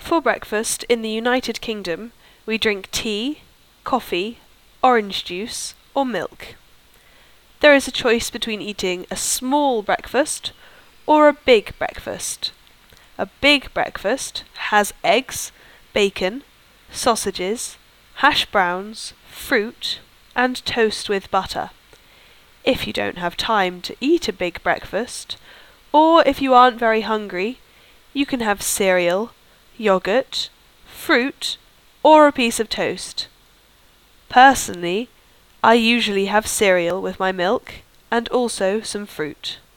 For breakfast in the United Kingdom, we drink tea, coffee, orange juice, or milk. There is a choice between eating a small breakfast or a big breakfast. A big breakfast has eggs, bacon, sausages, hash browns, fruit, and toast with butter. If you don't have time to eat a big breakfast, or if you aren't very hungry, you can have cereal, yogurt, fruit, or a piece of toast. Personally, I usually have cereal with my milk and also some fruit.